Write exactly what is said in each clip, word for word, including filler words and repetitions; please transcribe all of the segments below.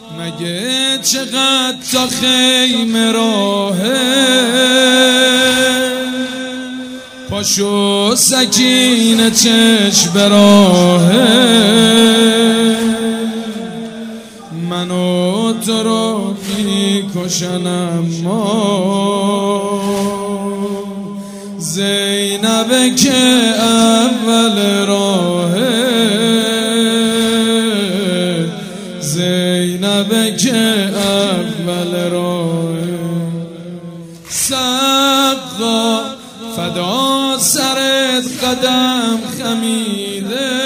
مگه چقدر تا خیمه راهه، پاشو سکینه چشم راهه، منو تو رو میکشن اما زینبه که اول راهه، زینبه که اول راهه. سقا فدا سرت قدم خمیده،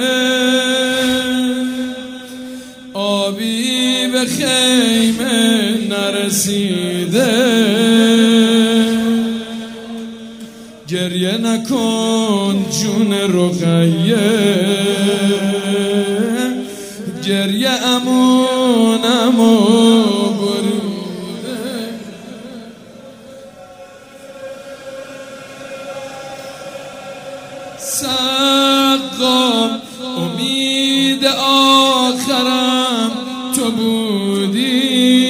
آبی به خیمه نرسیده، گریه نکن جون رقیه، گریه امونم و بریده. سقا امید آخرم تو بودی،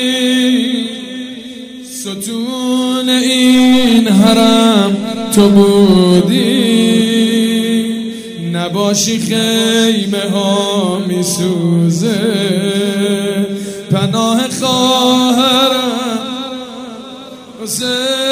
ستون این حرم تو بودی، نباشی خیمه ها می سوزه، پناه خواهرم حسین